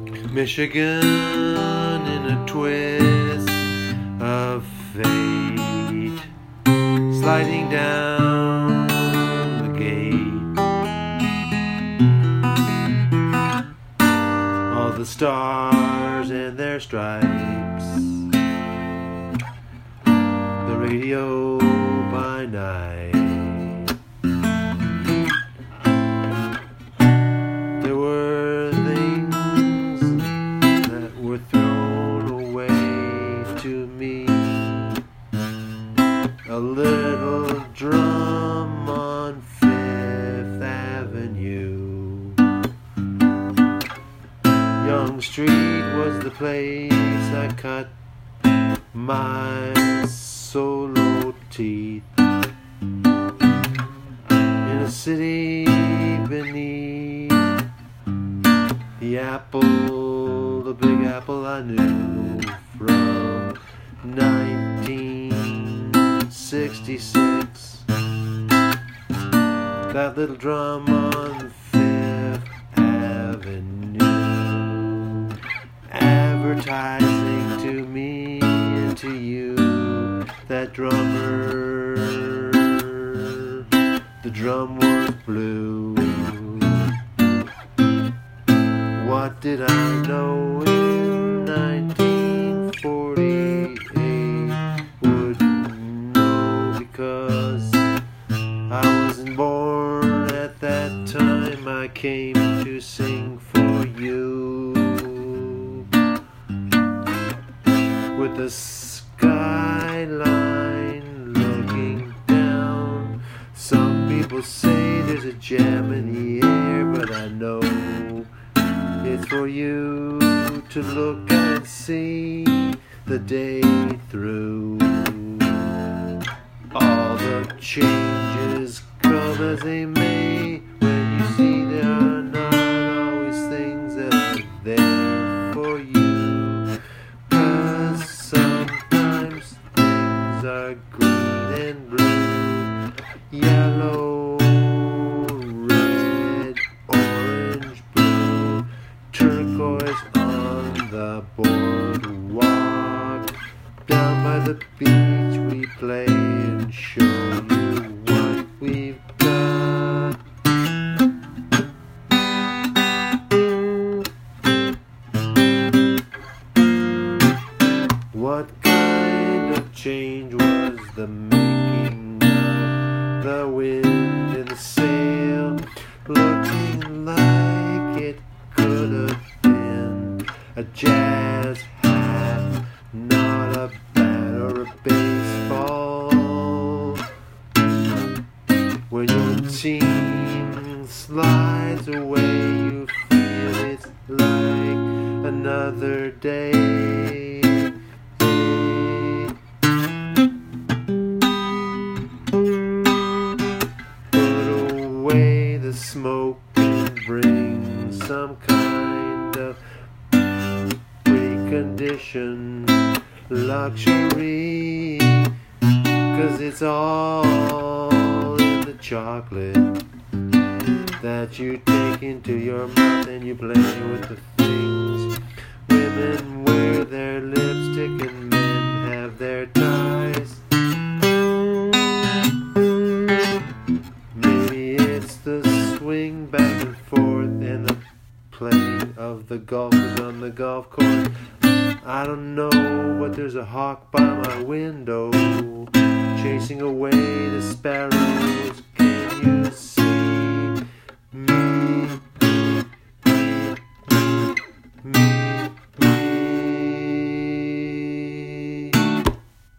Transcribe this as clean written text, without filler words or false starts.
Michigan in a twist of fate, sliding down the gate. All the stars and their stripes, the radio by night. There were things that were thrown away to me. A little drum on Fifth Avenue. Young Street was the place I cut my solo teeth. In a city beneath the apple, the big apple I knew from 1966. That little drum on Fifth Avenue, advertising to me and to you. That drummer, the drum was blue. What did I know in 1948? Wouldn't know, because I wasn't born at that time. I came to sing for you. With the skyline looking down, some people say there's a jam in the air, but I know it's for you to look and see the day through. All the changes come as they may. When you see there are not always things that are there for you. 'Cause sometimes things are green and blue, yellow, red, orange, blue, turquoise on the boardwalk. Down by the beach we play and show you what we've got. What kind of change was the making of the wind in the sail, looking like it could have been a jazz hat, not a bat or a baseball? When your team slides away, you feel it's like another day. Put away the smoke and bring some kind of preconditioned luxury, 'cause it's all in the chocolate that you take into your mouth, and you play with the things. Women wear their lipstick and men have their ties. Maybe it's the swing back and forth and the playing of the golfers on the golf course. I don't know, but there's a hawk by my window, chasing away the sparrows